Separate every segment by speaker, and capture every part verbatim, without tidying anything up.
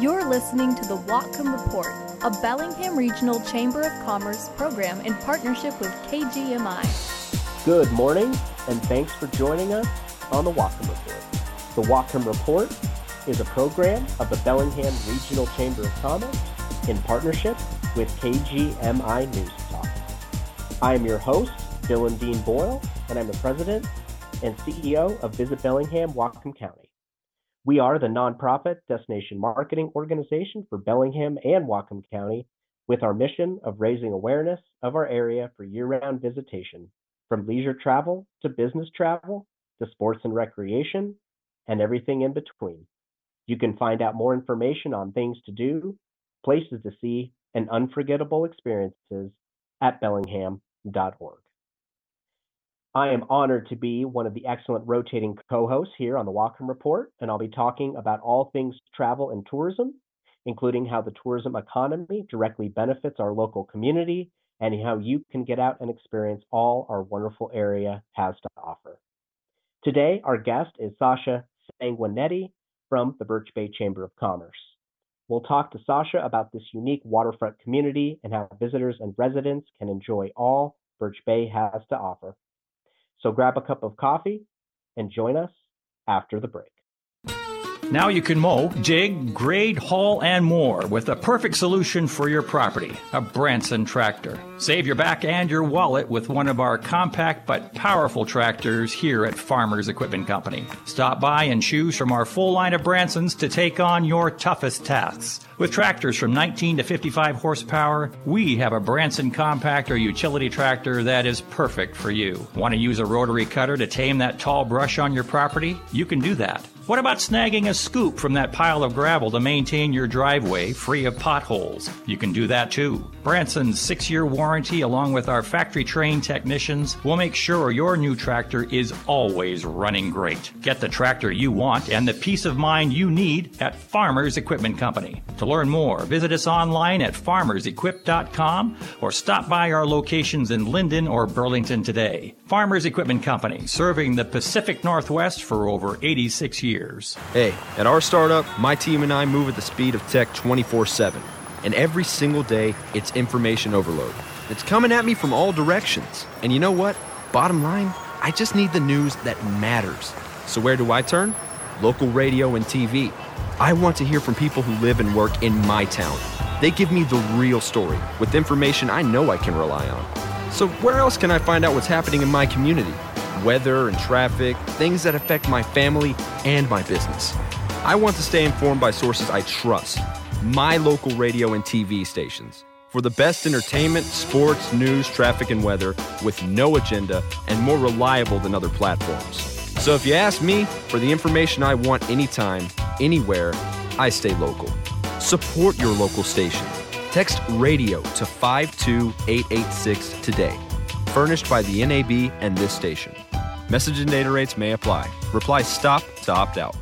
Speaker 1: You're listening to the Whatcom Report, a Bellingham Regional Chamber of Commerce program in partnership with K G M I.
Speaker 2: Good morning, and thanks for joining us on the Whatcom Report. The Whatcom Report is a program of the Bellingham Regional Chamber of Commerce in partnership with K G M I News Talk. I am your host, Dylan Dean Boyle, and I'm the president and C E O of Visit Bellingham, Whatcom County. We are the nonprofit destination marketing organization for Bellingham and Whatcom County, with our mission of raising awareness of our area for year-round visitation, from leisure travel to business travel to sports and recreation, and everything in between. You can find out more information on things to do, places to see, and unforgettable experiences at bellingham dot org. I am honored to be one of the excellent rotating co-hosts here on the Whatcom Report, and I'll be talking about all things travel and tourism, including how the tourism economy directly benefits our local community and how you can get out and experience all our wonderful area has to offer. Today, our guest is Sasha Sanguinetti from the Birch Bay Chamber of Commerce. We'll talk to Sasha about this unique waterfront community and how visitors and residents can enjoy all Birch Bay has to offer. So grab a cup of coffee and join us after the break.
Speaker 3: Now you can mow, jig, grade, haul, and more with the perfect solution for your property, a Branson tractor. Save your back and your wallet with one of our compact but powerful tractors here at Farmers Equipment Company. Stop by and choose from our full line of Bransons to take on your toughest tasks. With tractors from nineteen to fifty-five horsepower, we have a Branson compact or utility tractor that is perfect for you. Want to use a rotary cutter to tame that tall brush on your property? You can do that. What about snagging a scoop from that pile of gravel to maintain your driveway free of potholes? You can do that too. Branson's six-year warranty, along with our factory-trained technicians, will make sure your new tractor is always running great. Get the tractor you want and the peace of mind you need at Farmers Equipment Company. To learn more, visit us online at farmers equip dot com or stop by our locations in Linden or Burlington today. Farmers Equipment Company, serving the Pacific Northwest for over eighty-six years.
Speaker 4: Hey, at our startup, my team and I move at the speed of tech twenty-four seven. And every single day, it's information overload. It's coming at me from all directions. And you know what? Bottom line, I just need the news that matters. So where do I turn? Local radio and T V. I want to hear from people who live and work in my town. They give me the real story with information I know I can rely on. So where else can I find out what's happening in my community? Weather and traffic, things that affect my family and my business. I want to stay informed by sources I trust. My local radio and T V stations. For the best entertainment, sports, news, traffic, and weather with no agenda and more reliable than other platforms. So if you ask me for the information I want anytime, anywhere, I stay local. Support your local station. Text radio to five two eight eight six today. Furnished by the N A B and this station. Message and data rates may apply. Reply STOP to opt out.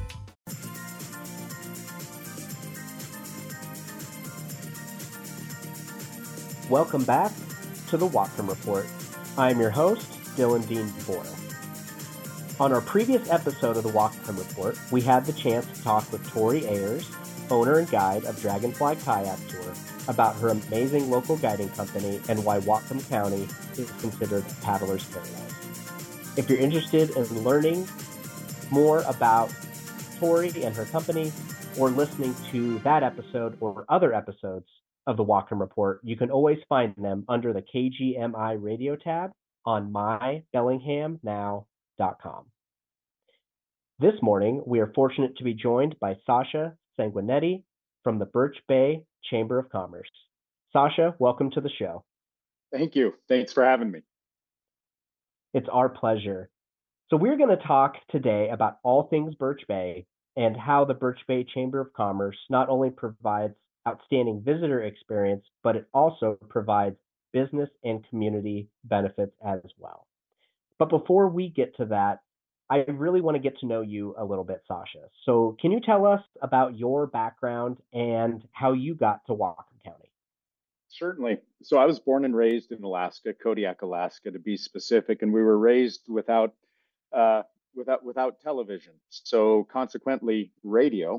Speaker 2: Welcome back to the Whatcom Report. I'm your host, Dylan Dean Boyle. On our previous episode of the Whatcom Report, we had the chance to talk with Tori Ayers, owner and guide of Dragonfly Kayak Tour, about her amazing local guiding company and why Whatcom County is considered paddler's paradise. If you're interested in learning more about Tori and her company, or listening to that episode or other episodes of the Whatcom Report, you can always find them under the K G M I radio tab on my bellingham now dot com. This morning, we are fortunate to be joined by Sasha Sanguinetti from the Birch Bay Chamber of Commerce. Sasha, welcome to the show.
Speaker 5: Thank you. Thanks for having me.
Speaker 2: It's our pleasure. So we're going to talk today about all things Birch Bay and how the Birch Bay Chamber of Commerce not only provides outstanding visitor experience, but it also provides business and community benefits as well. But before we get to that, I really want to get to know you a little bit, Sasha. So can you tell us about your background and how you got to Whatcom County?
Speaker 5: Certainly. So I was born and raised in Alaska, Kodiak, Alaska, to be specific, and we were raised without uh, without without television. So consequently, radio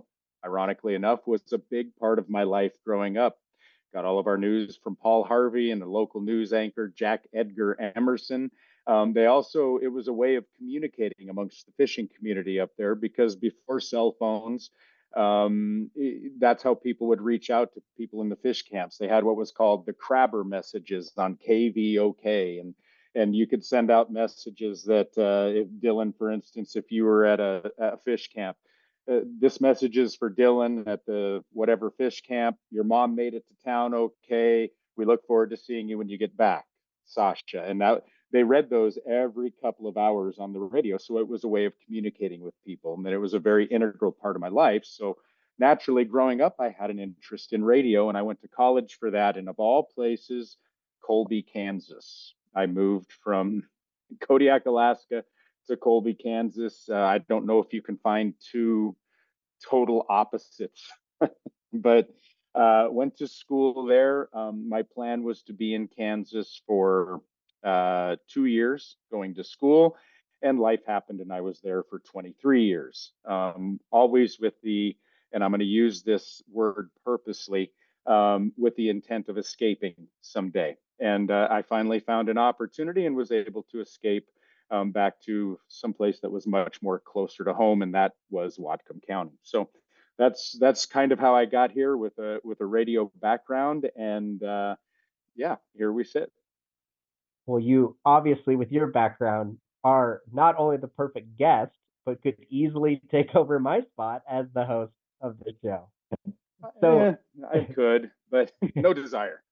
Speaker 5: ironically enough, was a big part of my life growing up. Got all of our news from Paul Harvey and the local news anchor, Jack Edgar Emerson. Um, they also, it was a way of communicating amongst the fishing community up there because before cell phones, um, that's how people would reach out to people in the fish camps. They had what was called the crabber messages on K V O K, and and you could send out messages that uh, if Dylan, for instance, if you were at a, a fish camp, uh, this message is for Dylan at the whatever fish camp. Your mom made it to town okay. We look forward to seeing you when you get back, Sasha. And that they read those every couple of hours on the radio. So it was a way of communicating with people. And it was a very integral part of my life. So naturally, growing up, I had an interest in radio, and I went to college for that. And of all places, Colby, Kansas. I moved from Kodiak, Alaska to Colby, Kansas. Uh, I don't know if you can find two total opposites, but uh, went to school there. Um, my plan was to be in Kansas for uh, two years going to school, and life happened, and I was there for twenty-three years. Um, always with the, and I'm going to use this word purposely, um, with the intent of escaping someday. And uh, I finally found an opportunity and was able to escape um, back to some place that was much more closer to home, and that was Whatcom County. So that's that's kind of how I got here with a with a radio background, and uh, yeah, here we sit.
Speaker 2: Well, you obviously, with your background, are not only the perfect guest, but could easily take over my spot as the host of the show.
Speaker 5: So eh, I could, but no desire.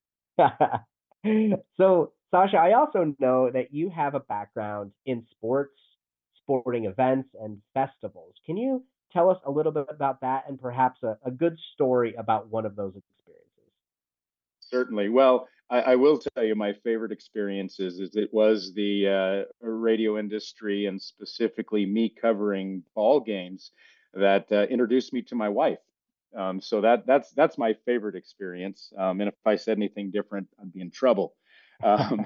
Speaker 2: So, Sasha, I also know that you have a background in sports, sporting events, and festivals. Can you tell us a little bit about that and perhaps a, a good story about one of those experiences?
Speaker 5: Certainly. Well, I, I will tell you my favorite experiences is it was the uh, radio industry, and specifically me covering ball games, that uh, introduced me to my wife. Um, so that that's that's my favorite experience. Um, and if I said anything different, I'd be in trouble. Um,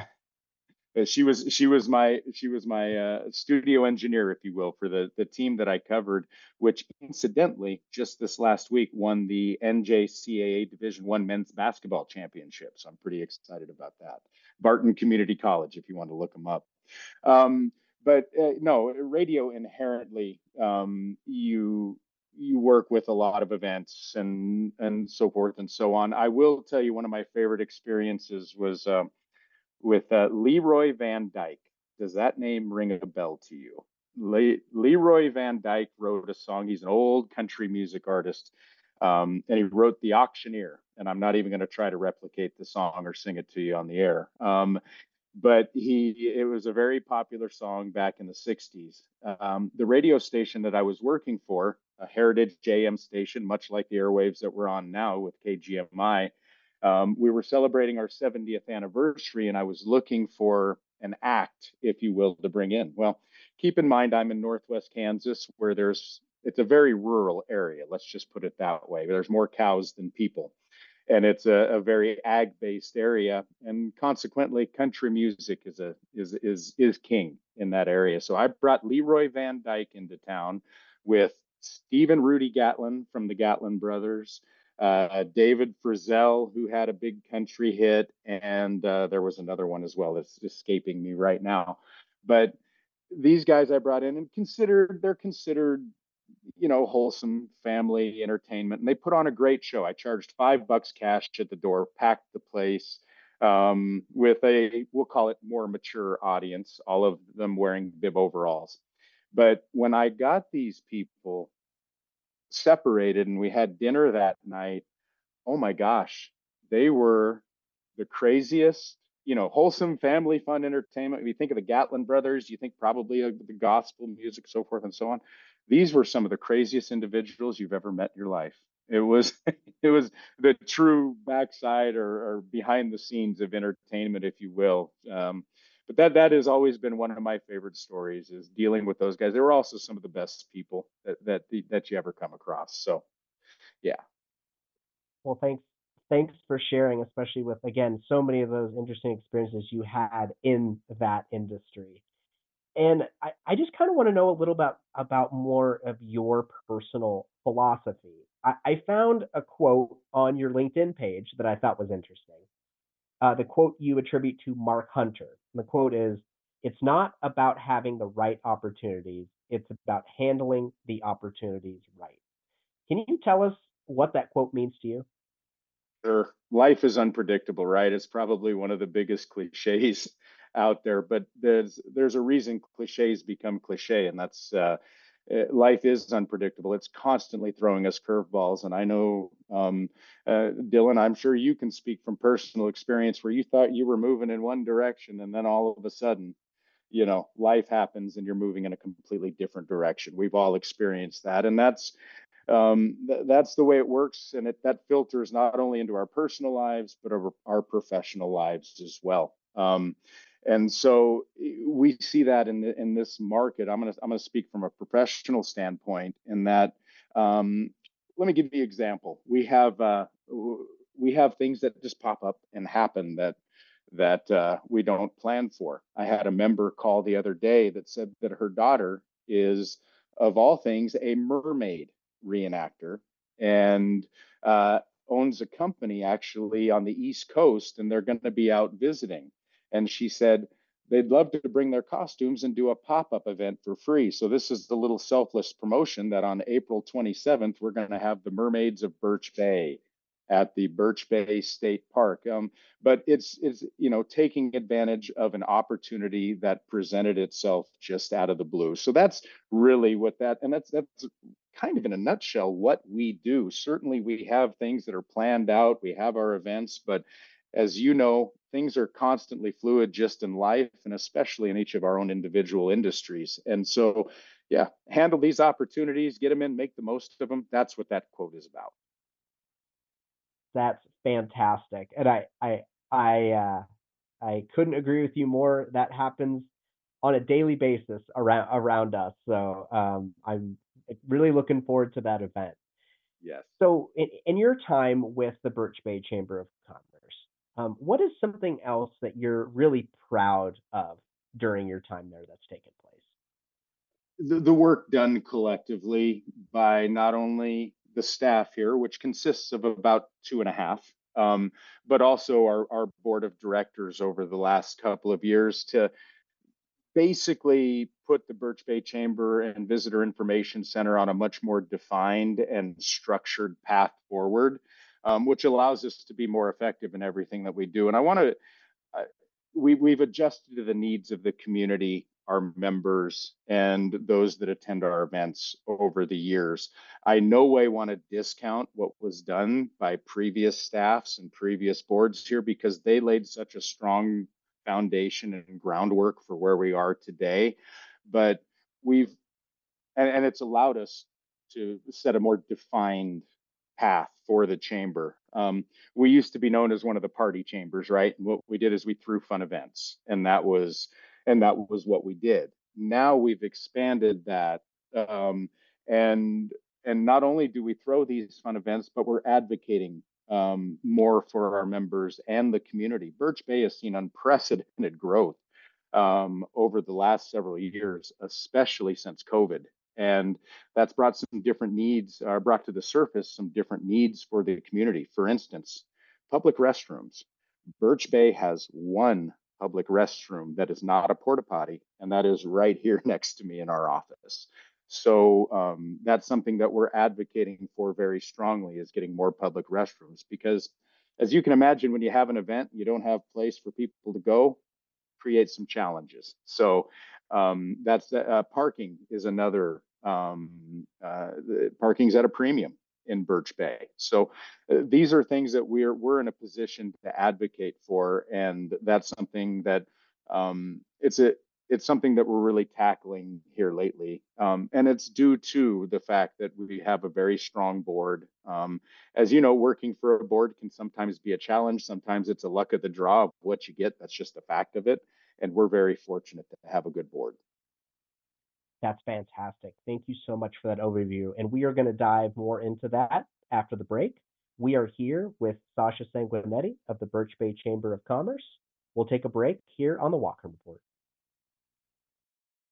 Speaker 5: she was she was my she was my uh, studio engineer, if you will, for the the team that I covered, which incidentally just this last week won the N J C A A Division One men's basketball championship. So I'm pretty excited about that. Barton Community College, if you want to look them up. Um, but uh, no, radio inherently, um, you you work with a lot of events and and so forth and so on. I will tell you one of my favorite experiences was uh, with uh, Leroy Van Dyke. Does that name ring a bell to you? Le- Leroy Van Dyke wrote a song. He's an old country music artist, um, and he wrote The Auctioneer. And I'm not even going to try to replicate the song or sing it to you on the air. Um, but he it was a very popular song back in the sixties. Um, the radio station that I was working for, a Heritage J M station, much like the airwaves that we're on now with K G M I, um, we were celebrating our seventieth anniversary, and I was looking for an act, if you will, to bring in. Well, keep in mind, I'm in Northwest Kansas, where there's it's a very rural area. Let's just put it that way. There's more cows than people. And it's a, a very ag-based area, and consequently, country music is a is is is king in that area. So I brought Leroy Van Dyke into town with Stephen Rudy Gatlin from the Gatlin Brothers, uh, David Frizzell, who had a big country hit, and uh, there was another one as well that's escaping me right now. But these guys I brought in and considered they're considered you know, wholesome family entertainment. And they put on a great show. I charged five bucks cash at the door, packed the place um, with a, we'll call it more mature audience, all of them wearing bib overalls. But when I got these people separated and we had dinner that night, oh my gosh, they were the craziest, you know, wholesome family fun entertainment. If you think of the Gatlin Brothers, you think probably of the gospel music, so forth and so on. These were some of the craziest individuals you've ever met in your life. It was it was the true backside or, or behind the scenes of entertainment, if you will. Um, but that that has always been one of my favorite stories, is dealing with those guys. They were also some of the best people that that that you ever come across. So, yeah.
Speaker 2: Well, thanks thanks for sharing, especially with, again, so many of those interesting experiences you had in that industry. And I, I just kind of want to know a little about about more of your personal philosophy, I, I found a quote on your LinkedIn page that I thought was interesting. Uh, the quote you attribute to Mark Hunter. And the quote is, "It's not about having the right opportunities, it's about handling the opportunities right." Can you tell us what that quote means to you?
Speaker 5: Sure. Life is unpredictable, right? It's probably one of the biggest cliches out there, but there's there's a reason cliches become cliche, and that's uh, uh, life is unpredictable. It's constantly throwing us curveballs, and I know, um, uh, Dylan, I'm sure you can speak from personal experience where you thought you were moving in one direction, and then all of a sudden, you know, life happens and you're moving in a completely different direction. We've all experienced that, and that's um, th- that's the way it works, and it that filters not only into our personal lives but our, our professional lives as well. Um, and so we see that in the, in this market. I'm gonna I'm gonna speak from a professional standpoint in that. Um, Let me give you an example. We have uh, we have things that just pop up and happen that that uh, we don't plan for. I had a member call the other day that said that her daughter is, of all things, a mermaid reenactor and uh, owns a company actually on the East Coast, and they're going to be out visiting. And she said they'd love to bring their costumes and do a pop-up event for free. So this is the little selfless promotion that on April twenty-seventh, we're going to have the Mermaids of Birch Bay at the Birch Bay State Park. Um, but it's it's you know taking advantage of an opportunity that presented itself just out of the blue. So that's really what that and that's that's kind of in a nutshell what we do. Certainly we have things that are planned out, we have our events, but as you know, things are constantly fluid just in life and especially in each of our own individual industries. And so yeah, handle these opportunities, get them in, make the most of them. That's what that quote is about.
Speaker 2: That's fantastic, and I I I uh, I couldn't agree with you more. That happens on a daily basis around around us. So um, I'm really looking forward to that event.
Speaker 5: Yes.
Speaker 2: So in, in your time with the Birch Bay Chamber of Commerce, um, what is something else that you're really proud of during your time there that's taken place?
Speaker 5: the, the work done collectively by not only the staff here, which consists of about two and a half, um, but also our, our board of directors over the last couple of years to basically put the Birch Bay Chamber and Visitor Information Center on a much more defined and structured path forward, um, which allows us to be more effective in everything that we do. And I want to uh, we, we've adjusted to the needs of the community, our members, and those that attend our events over the years. I no way want to discount what was done by previous staffs and previous boards here because they laid such a strong foundation and groundwork for where we are today. But we've, and, and it's allowed us to set a more defined path for the chamber. Um, we used to be known as one of the party chambers, right? And what we did is we threw fun events, and that was and that was what we did. Now we've expanded that, um, and and not only do we throw these fun events, but we're advocating um, more for our members and the community. Birch Bay has seen unprecedented growth um, over the last several years, especially since COVID. And that's brought some different needs, uh, brought to the surface some different needs for the community. For instance, public restrooms. Birch Bay has one public restroom that is not a porta potty, and that is right here next to me in our office. So um, that's something that we're advocating for very strongly is getting more public restrooms because as you can imagine, when you have an event, you don't have place for people to go, create some challenges. So um, that's uh, parking is another um, uh, parking's at a premium in Birch Bay. So uh, these are things that we're we're in a position to advocate for, and that's something that um, it's a it's something that we're really tackling here lately, um, and it's due to the fact that we have a very strong board. Um, as you know, working for a board can sometimes be a challenge. Sometimes it's a luck of the draw of what you get. That's just a fact of it, and we're very fortunate to have a good board.
Speaker 2: That's fantastic. Thank you so much for that overview. And we are going to dive more into that after the break. We are here with Sasha Sanguinetti of the Birch Bay Chamber of Commerce. We'll take a break here on the Walker Report.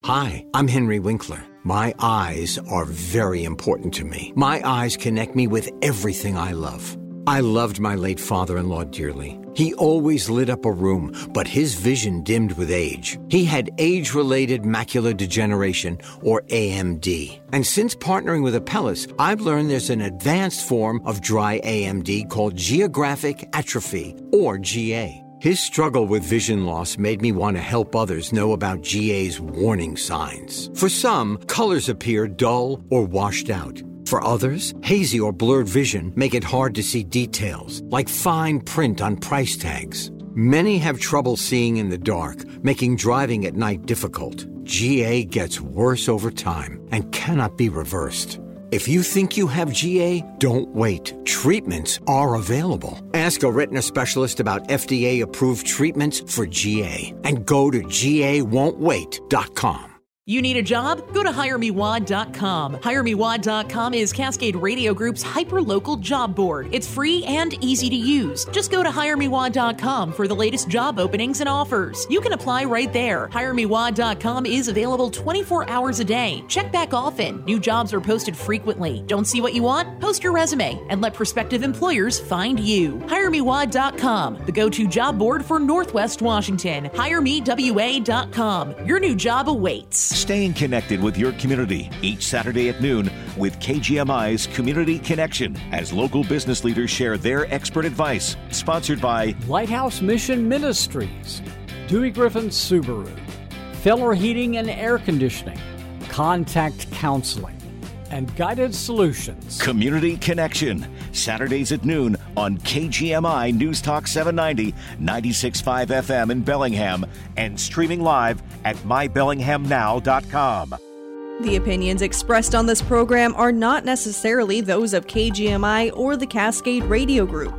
Speaker 6: Hi, I'm Henry Winkler. My eyes are very important to me. My eyes connect me with everything I love. I loved my late father-in-law dearly. He always lit up a room, but his vision dimmed with age. He had age-related macular degeneration, or A M D. And since partnering with Apellis, I've learned there's an advanced form of dry A M D called geographic atrophy, or G A. His struggle with vision loss made me want to help others know about G A's warning signs. For some, colors appear dull or washed out. For others, hazy or blurred vision make it hard to see details, like fine print on price tags. Many have trouble seeing in the dark, making driving at night difficult. G A gets worse over time and cannot be reversed. If you think you have G A, don't wait. Treatments are available. Ask a retina specialist about F D A-approved treatments for G A and go to G A won't wait dot com.
Speaker 7: You need a job? Go to hire me wad dot com. hire me wad dot com is Cascade Radio Group's hyper-local job board. It's free and easy to use. Just go to hire me wad dot com for the latest job openings and offers. You can apply right there. hire me wad dot com is available twenty-four hours a day. Check back often. New jobs are posted frequently. Don't see what you want? Post your resume and let prospective employers find you. hire me wad dot com, the go-to job board for Northwest Washington. hire me wa dot com. Your new job awaits.
Speaker 8: Staying connected with your community each Saturday at noon with K G M I's Community Connection as local business leaders share their expert advice. Sponsored by
Speaker 9: Lighthouse Mission Ministries, Dewey Griffin Subaru, Feller Heating and Air Conditioning, Contact Counseling, and Guided Solutions.
Speaker 8: Community Connection, Saturdays at noon on K G M I News Talk seven ninety, ninety-six point five F M in Bellingham, and streaming live at my bellingham now dot com.
Speaker 10: The opinions expressed on this program are not necessarily those of K G M I or the Cascade Radio Group.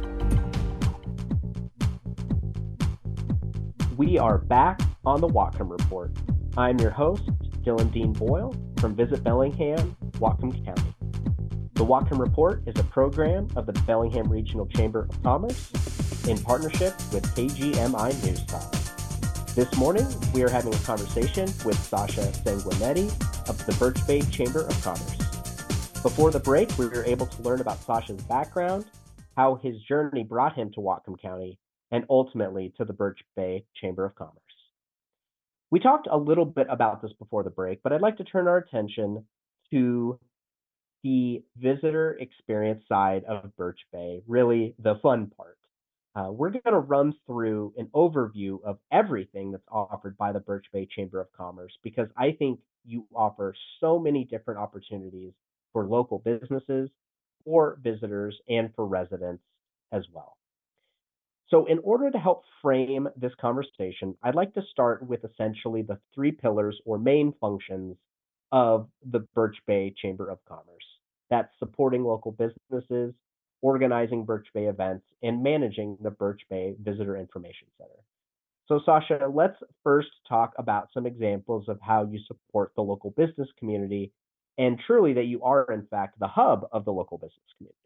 Speaker 2: We are back on the Whatcom Report. I'm your host, Dylan Dean Boyle from Visit Bellingham, Whatcom County. The Whatcom Report is a program of the Bellingham Regional Chamber of Commerce in partnership with K G M I News Talk. This morning, we are having a conversation with Sasha Sanguinetti of the Birch Bay Chamber of Commerce. Before the break, we were able to learn about Sasha's background, how his journey brought him to Whatcom County, and ultimately to the Birch Bay Chamber of Commerce. We talked a little bit about this before the break, but I'd like to turn our attention to the visitor experience side of Birch Bay, really the fun part. Uh, we're going to run through an overview of everything that's offered by the Birch Bay Chamber of Commerce, because I think you offer so many different opportunities for local businesses, for visitors, and for residents as well. So in order to help frame this conversation, I'd like to start with essentially the three pillars or main functions of the Birch Bay Chamber of Commerce. That's supporting local businesses, organizing Birch Bay events, and managing the Birch Bay Visitor Information Center. So Sasha, let's first talk about some examples of how you support the local business community, and truly that you are in fact the hub of the local business community.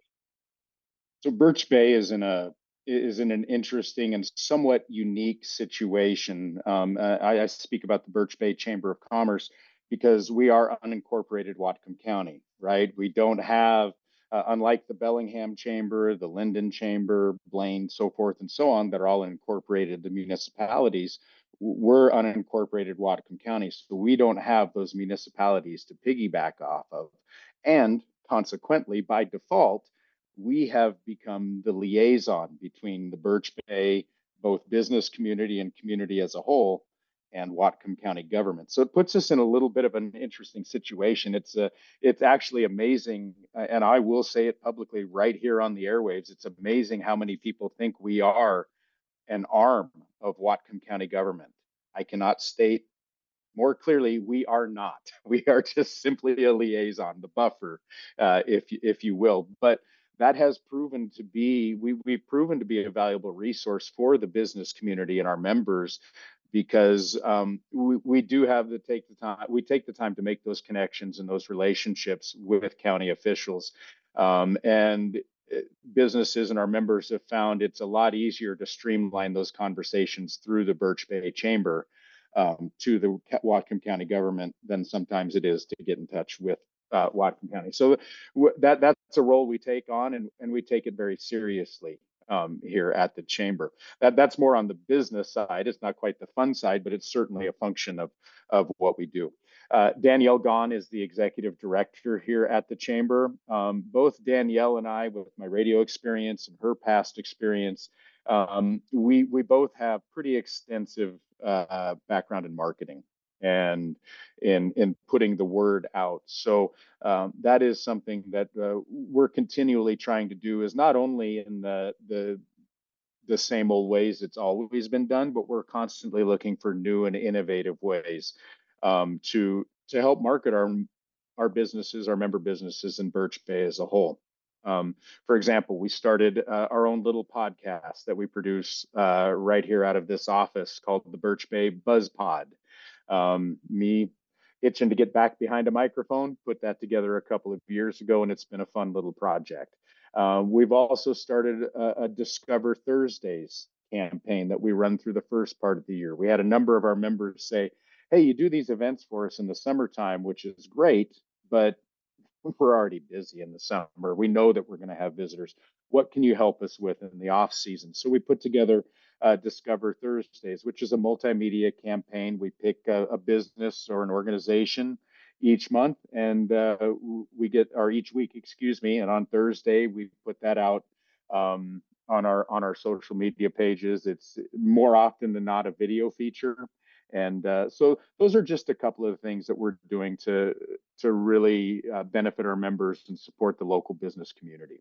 Speaker 5: So Birch Bay is in a is in an interesting and somewhat unique situation. Um, I, I speak about the Birch Bay Chamber of Commerce because we are unincorporated Whatcom County, right? We don't have, uh, unlike the Bellingham Chamber, the Linden Chamber, Blaine, so forth and so on, that are all incorporated, the municipalities, we're unincorporated Whatcom County, so we don't have those municipalities to piggyback off of. And consequently, by default, we have become the liaison between the Birch Bay, both business community and community as a whole, and Whatcom County government. So it puts us in a little bit of an interesting situation. It's a, it's actually amazing, and I will say it publicly right here on the airwaves, it's amazing how many people think we are an arm of Whatcom County government. I cannot state more clearly, we are not. We are just simply a liaison, the buffer, uh, if, if you will. But that has proven to be, we, we've proven to be a valuable resource for the business community and our members, because um, we, we do have to take the time, we take the time to make those connections and those relationships with county officials. Um, and businesses and our members have found it's a lot easier to streamline those conversations through the Birch Bay Chamber. um, to the Whatcom County government than sometimes it is to get in touch with uh, Whatcom County. So w- that that's a role we take on, and, and we take it very seriously um, here at the chamber. That that's more on the business side. It's not quite the fun side, but it's certainly a function of of what we do. Uh, Danielle Gaughan is the executive director here at the chamber. Um, both Danielle and I, with my radio experience and her past experience, um, we we both have pretty extensive uh, background in marketing and in in putting the word out. So um, that is something that uh, we're continually trying to do. Is not only in the the the same old ways it's always been done, but we're constantly looking for new and innovative ways um, to to help market our our businesses, our member businesses in Birch Bay as a whole. Um, for example, we started uh, our own little podcast that we produce uh, right here out of this office called the Birch Bay Buzz Pod. Um, me itching to get back behind a microphone, put that together a couple of years ago, and it's been a fun little project. Uh, we've also started a, a Discover Thursdays campaign that we run through the first part of the year. We had a number of our members say, hey, you do these events for us in the summertime, which is great, but we're already busy in the summer. We know that we're going to have visitors. What can you help us with in the off season? So we put together uh, Discover Thursdays, which is a multimedia campaign. We pick a, a business or an organization each month, and uh, we get, or each week, excuse me. And on Thursday, we put that out um, on our on our social media pages. It's more often than not a video feature. And uh, so those are just a couple of things that we're doing to to really uh, benefit our members and support the local business community.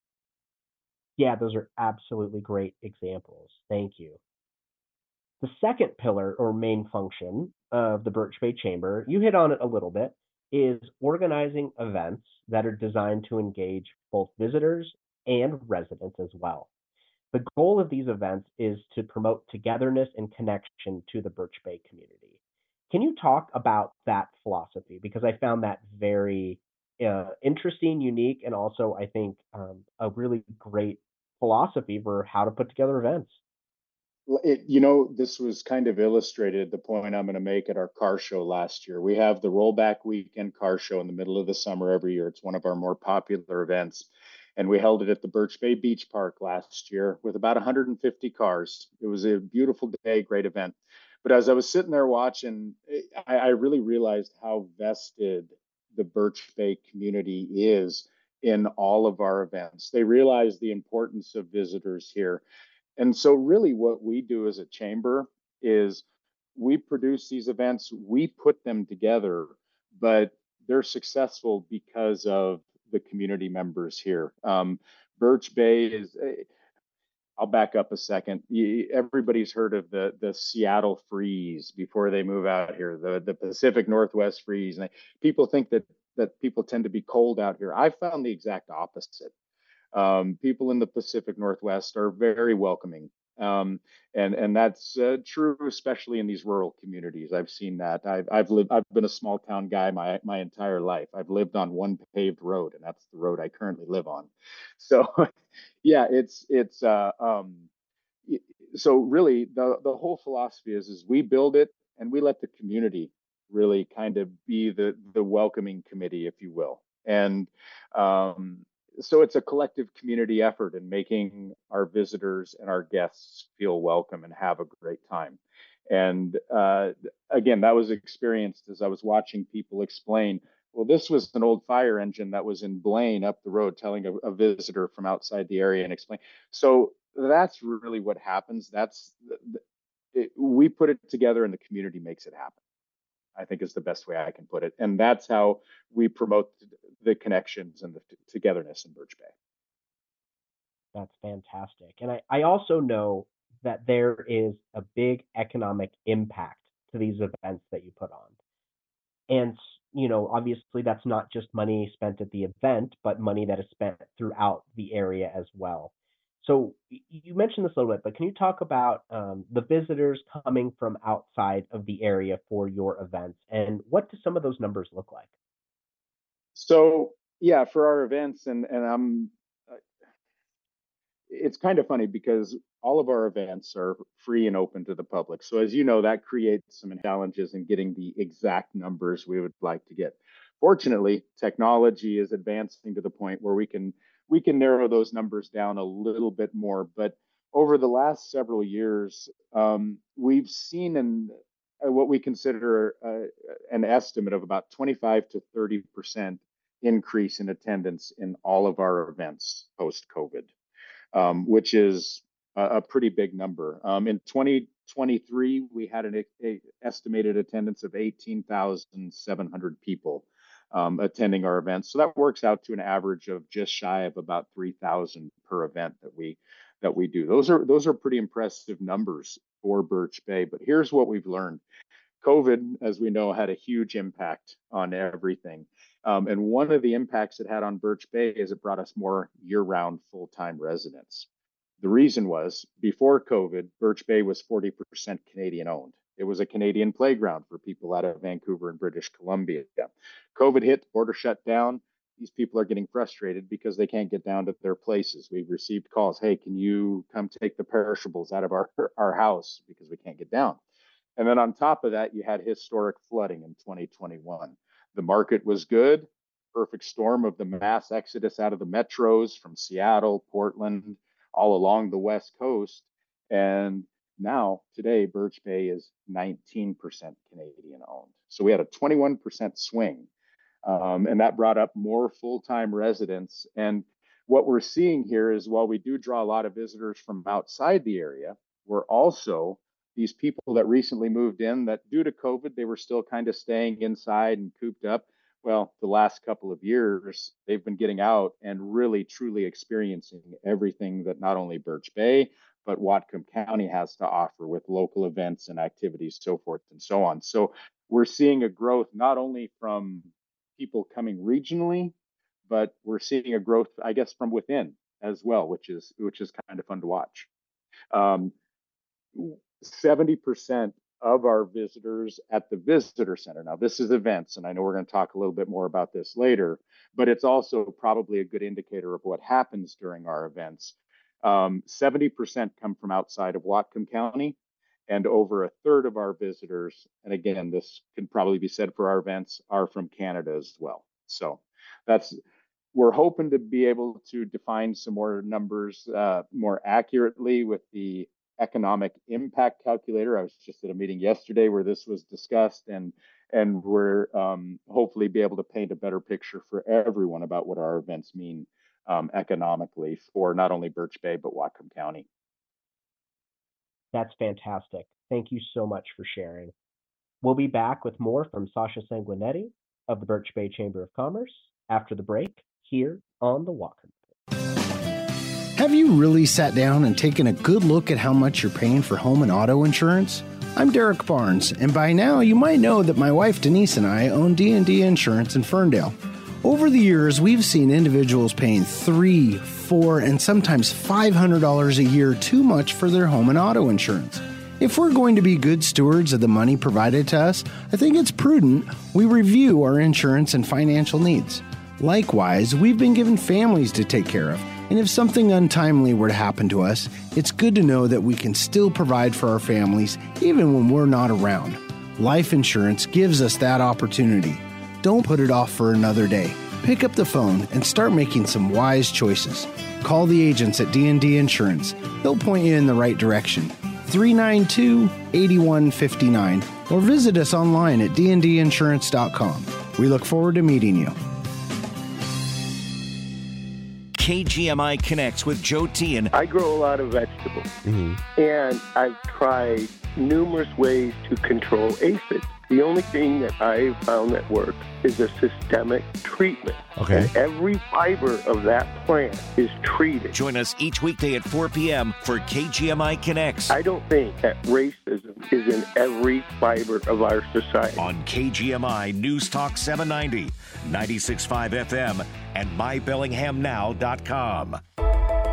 Speaker 2: Yeah, those are absolutely great examples. Thank you. The second pillar or main function of the Birch Bay Chamber, you hit on it a little bit, is organizing events that are designed to engage both visitors and residents as well. The goal of these events is to promote togetherness and connection to the Birch Bay community. Can you talk about that philosophy? Because I found that very uh, interesting, unique, and also I think um, a really great philosophy for how to put together events.
Speaker 5: It, you know, this was kind of illustrated, the point I'm going to make at our car show last year. We have the Rollback Weekend car show in the middle of the summer every year. It's one of our more popular events. And we held it at the Birch Bay Beach Park last year with about one hundred fifty cars. It was a beautiful day, great event. But as I was sitting there watching, I, I really realized how vested the Birch Bay community is in all of our events. They realize the importance of visitors here. And so really what we do as a chamber is we produce these events, we put them together, but they're successful because of the community members here. Um, Birch Bay is, I'll back up a second. Everybody's heard of the, the Seattle freeze before they move out here, the, the Pacific Northwest freeze. And people think that, that people tend to be cold out here. I found the exact opposite. Um, people in the Pacific Northwest are very welcoming. Um, and and that's uh, true, especially in these rural communities. I've seen that. I've I've lived. I've been a small town guy my my entire life. I've lived on one paved road, and that's the road I currently live on. So, yeah, it's it's. Uh, um, so really, the the whole philosophy is is we build it and we let the community really kind of be the the welcoming committee, if you will, and. Um, So it's a collective community effort in making our visitors and our guests feel welcome and have a great time. And uh, again, that was experienced as I was watching people explain, well, this was an old fire engine that was in Blaine up the road, telling a, a visitor from outside the area and explain. So that's really what happens. That's it, we put it together and the community makes it happen, I think is the best way I can put it. And that's how we promote the connections and the t- togetherness in Birch Bay.
Speaker 2: That's fantastic. And I, I also know that there is a big economic impact to these events that you put on. And, you know, obviously that's not just money spent at the event, but money that is spent throughout the area as well. So you mentioned this a little bit, but can you talk about um, the visitors coming from outside of the area for your events, and what do some of those numbers look like?
Speaker 5: So yeah, for our events, and and I'm, uh, it's kind of funny because all of our events are free and open to the public. So as you know, that creates some challenges in getting the exact numbers we would like to get. Fortunately, technology is advancing to the point where we can we can narrow those numbers down a little bit more. But over the last several years, um, we've seen an, uh, what we consider uh, an estimate of about twenty-five to thirty percent increase in attendance in all of our events post-COVID, um, which is a, a pretty big number. Um, in twenty twenty-three, we had an a, estimated attendance of eighteen thousand seven hundred people um, attending our events. So that works out to an average of just shy of about three thousand per event that we that we do. Those are those are pretty impressive numbers for Birch Bay. But here's what we've learned. COVID, as we know, had a huge impact on everything. Um, and one of the impacts it had on Birch Bay is it brought us more year-round full-time residents. The reason was, before COVID, Birch Bay was forty percent Canadian-owned. It was a Canadian playground for people out of Vancouver and British Columbia. COVID hit, border shut down. These people are getting frustrated because they can't get down to their places. We've received calls, hey, can you come take the perishables out of our, our house because we can't get down? And then on top of that, you had historic flooding in twenty twenty-one. The market was good, perfect storm of the mass exodus out of the metros from Seattle, Portland, all along the West Coast. And now, today, Birch Bay is nineteen percent Canadian owned. So we had a twenty-one percent swing. Um, and that brought up more full-time residents. And what we're seeing here is while we do draw a lot of visitors from outside the area, we're also these people that recently moved in that due to COVID, they were still kind of staying inside and cooped up. Well, the last couple of years, they've been getting out and really, truly experiencing everything that not only Birch Bay, but Whatcom County has to offer with local events and activities, so forth and so on. So we're seeing a growth not only from people coming regionally, but we're seeing a growth, I guess, from within as well, which is which is kind of fun to watch. Um, seventy percent of our visitors at the visitor center. Now, this is events, and I know we're going to talk a little bit more about this later, but it's also probably a good indicator of what happens during our events. Um, seventy percent come from outside of Whatcom County, and over a third of our visitors, and again, this can probably be said for our events, are from Canada as well. So that's, we're hoping to be able to define some more numbers uh, more accurately with the economic impact calculator. I was just at a meeting yesterday where this was discussed, and and we're um, hopefully be able to paint a better picture for everyone about what our events mean um, economically for not only Birch Bay, but Whatcom County.
Speaker 2: That's fantastic. Thank you so much for sharing. We'll be back with more from Sasha Sanguinetti of the Birch Bay Chamber of Commerce after the break here on the Whatcom.
Speaker 11: Have you really sat down and taken a good look at how much you're paying for home and auto insurance? I'm Derek Barnes, and by now you might know that my wife Denise and I own D and D Insurance in Ferndale. Over the years, we've seen individuals paying three, four, and sometimes five hundred dollars a year too much for their home and auto insurance. If we're going to be good stewards of the money provided to us, I think it's prudent we review our insurance and financial needs. Likewise, we've been given families to take care of, and if something untimely were to happen to us, it's good to know that we can still provide for our families even when we're not around. Life insurance gives us that opportunity. Don't put it off for another day. Pick up the phone and start making some wise choices. Call the agents at D and D Insurance. They'll point you in the right direction. three nine two, eight one five nine or visit us online at d and d insurance dot com. We look forward to meeting you.
Speaker 8: K G M I Connects with Joe Tian.
Speaker 12: I grow a lot of vegetables, mm-hmm. and I've tried numerous ways to control aphids. The only thing that I've found that works is a systemic treatment.
Speaker 13: Okay.
Speaker 12: And every fiber of that plant is treated.
Speaker 8: Join us each weekday at four p.m. for K G M I Connects.
Speaker 12: I don't think that racism is in every fiber of our society.
Speaker 8: On K G M I News Talk seven ninety, ninety-six point five F M, and my bellingham now dot com.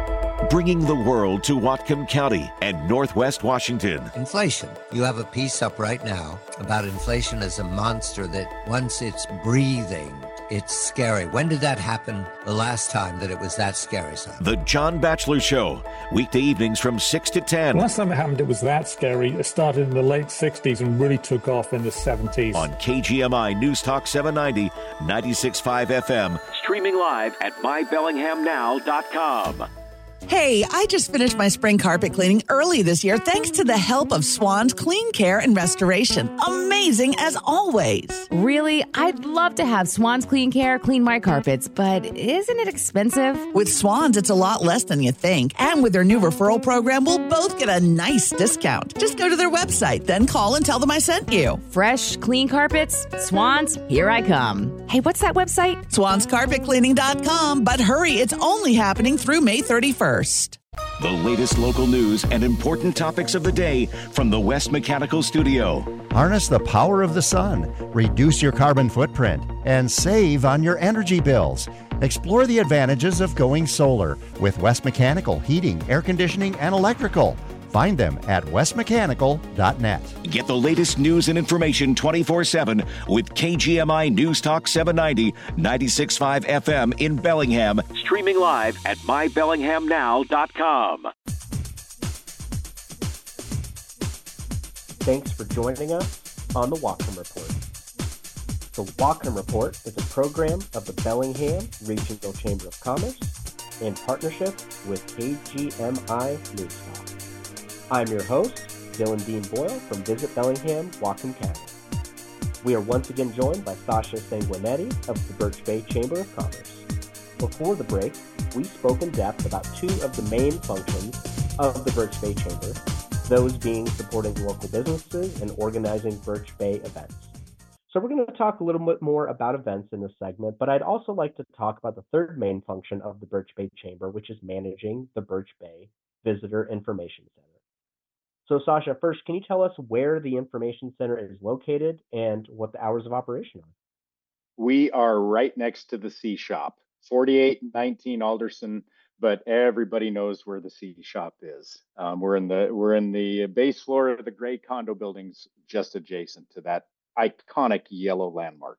Speaker 8: bringing the world to Whatcom County and Northwest Washington.
Speaker 13: Inflation. You have a piece up right now about inflation as a monster that once it's breathing, it's scary. When did that happen the last time that it was that scary, son?
Speaker 8: The John Batchelor Show, weekday evenings from six to ten.
Speaker 14: Last time it happened, it was that scary. It started in the late sixties and really took off in the seventies.
Speaker 8: On K G M I News Talk seven ninety, ninety-six point five F M. Streaming live at my bellingham now dot com.
Speaker 15: Hey, I just finished my spring carpet cleaning early this year thanks to the help of Swan's Clean Care and Restoration. Amazing as always.
Speaker 16: Really? I'd love to have Swan's Clean Care clean my carpets, but isn't it expensive?
Speaker 15: With Swan's, it's a lot less than you think. And with their new referral program, we'll both get a nice discount. Just go to their website, then call and tell them I sent you.
Speaker 16: Fresh, clean carpets? Swan's, here I come. Hey, what's that website?
Speaker 15: swans carpet cleaning dot com. But hurry, it's only happening through May thirty-first.
Speaker 8: The latest local news and important topics of the day from the West Mechanical Studio.
Speaker 17: Harness the power of the sun, reduce your carbon footprint, and save on your energy bills. Explore the advantages of going solar with West Mechanical Heating, Air Conditioning, and Electrical. Find them at west mechanical dot net.
Speaker 8: Get the latest news and information twenty-four seven with K G M I News Talk seven ninety, ninety-six point five F M in Bellingham. Streaming live at my bellingham now dot com.
Speaker 2: Thanks for joining us on the Whatcom Report. The Whatcom Report is a program of the Bellingham Regional Chamber of Commerce in partnership with K G M I News Talk. I'm your host, Dylan Dean Boyle from Visit Bellingham, Whatcom County. We are once again joined by Sasha Sanguinetti of the Birch Bay Chamber of Commerce. Before the break, we spoke in depth about two of the main functions of the Birch Bay Chamber, those being supporting local businesses and organizing Birch Bay events. So we're going to talk a little bit more about events in this segment, but I'd also like to talk about the third main function of the Birch Bay Chamber, which is managing the Birch Bay Visitor Information Center. So, Sasha, first, can you tell us where the Information Center is located and what the hours of operation are?
Speaker 5: We are right next to the C Shop, forty-eight nineteen Alderson, but everybody knows where the C Shop is. Um, we're in the we're in the base floor of the gray condo buildings, just adjacent to that iconic yellow landmark.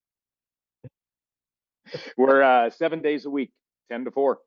Speaker 5: We're uh, seven days a week, ten to four.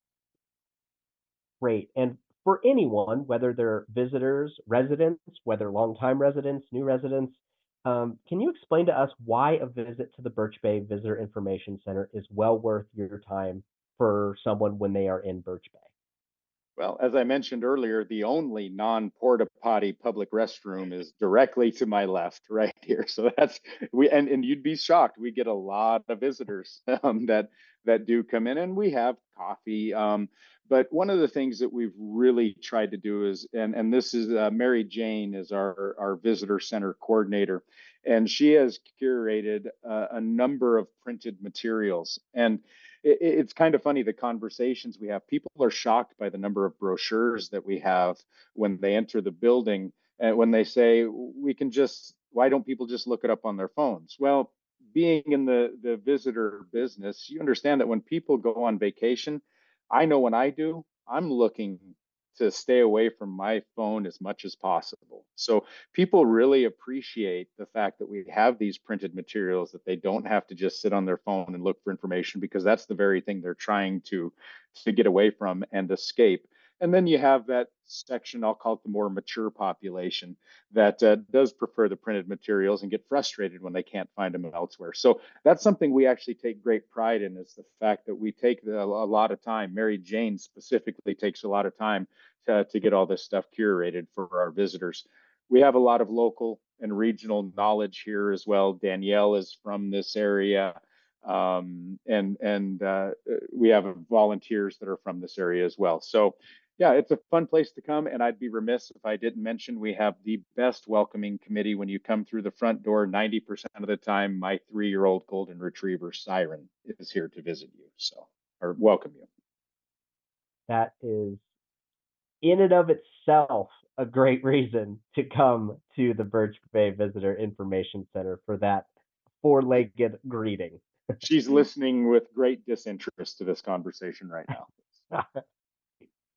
Speaker 2: Great. And for anyone, whether they're visitors, residents, whether longtime residents, new residents, um, can you explain to us why a visit to the Birch Bay Visitor Information Center is well worth your time for someone when they are in Birch Bay?
Speaker 5: Well, as I mentioned earlier, the only non-porta potty public restroom is directly to my left, right here. So that's we, and, and you'd be shocked. We get a lot of visitors um, that that do come in, and we have coffee. Um, but one of the things that we've really tried to do is, and and this is uh, Mary Jane is our our visitor center coordinator, and she has curated uh, a number of printed materials. And it, it's kind of funny, the conversations we have. People are shocked by the number of brochures that we have when they enter the building, and when they say, we can just, why don't people just look it up on their phones? Well, being in the, the visitor business, you understand that when people go on vacation, I know when I do, I'm looking to stay away from my phone as much as possible. So people really appreciate the fact that we have these printed materials, that they don't have to just sit on their phone and look for information, because that's the very thing they're trying to, to get away from and escape. And then you have that section, I'll call it the more mature population, that uh, does prefer the printed materials and get frustrated when they can't find them elsewhere. So that's something we actually take great pride in, is the fact that we take the, a lot of time. Mary Jane specifically takes a lot of time to, to get all this stuff curated for our visitors. We have a lot of local and regional knowledge here as well. Danielle is from this area. Um, and and uh, we have volunteers that are from this area as well. So yeah, it's a fun place to come, and I'd be remiss if I didn't mention we have the best welcoming committee. When you come through the front door, ninety percent of the time, my three-year-old golden retriever, Siren, is here to visit you, so, or welcome you.
Speaker 2: That is, in and of itself, a great reason to come to the Birch Bay Visitor Information Center for that four-legged greeting.
Speaker 5: She's listening with great disinterest to this conversation right now.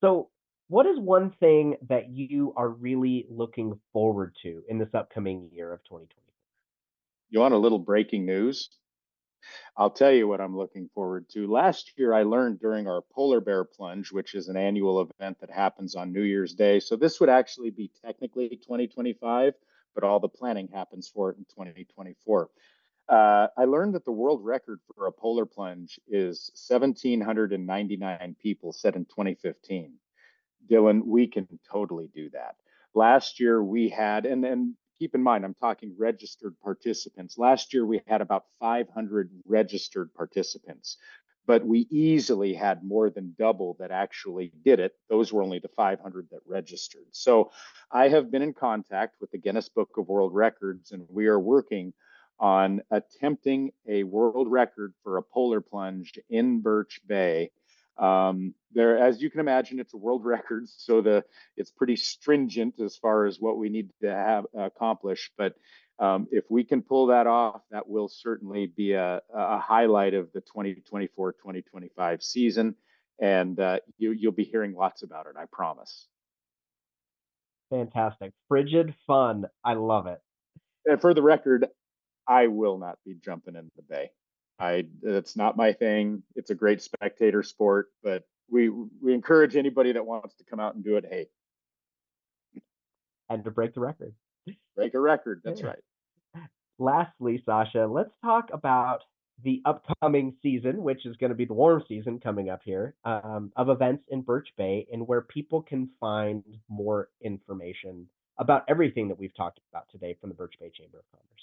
Speaker 2: So what is one thing that you are really looking forward to in this upcoming year of twenty twenty?
Speaker 5: You want a little breaking news? I'll tell you what I'm looking forward to. Last year, I learned during our Polar Bear Plunge, which is an annual event that happens on New Year's Day. So this would actually be technically twenty twenty-five, but all the planning happens for it in twenty twenty-four. Uh, I learned that the world record for a polar plunge is one thousand seven hundred ninety-nine people set in twenty fifteen. Dylan, we can totally do that. Last year we had, and then keep in mind, I'm talking registered participants. Last year we had about five hundred registered participants, but we easily had more than double that actually did it. Those were only the five hundred that registered. So I have been in contact with the Guinness Book of World Records, and we are working on attempting a world record for a polar plunge in Birch Bay. Um, there, as you can imagine, it's a world record, so the it's pretty stringent as far as what we need to have accomplished. But um, if we can pull that off, that will certainly be a, a highlight of the twenty twenty-four twenty twenty-five season, and uh, you, you'll be hearing lots about it, I promise.
Speaker 2: Fantastic. Frigid fun. I love it.
Speaker 5: And for the record, I will not be jumping in the bay. I it's not my thing. It's a great spectator sport, but we we encourage anybody that wants to come out and do it. Hey,
Speaker 2: and to break the record.
Speaker 5: Break a record. That's
Speaker 2: Yeah.
Speaker 5: right.
Speaker 2: Lastly, Sasha, let's talk about the upcoming season, which is going to be the warm season coming up here, um, of events in Birch Bay, and where people can find more information about everything that we've talked about today from the Birch Bay Chamber of Commerce.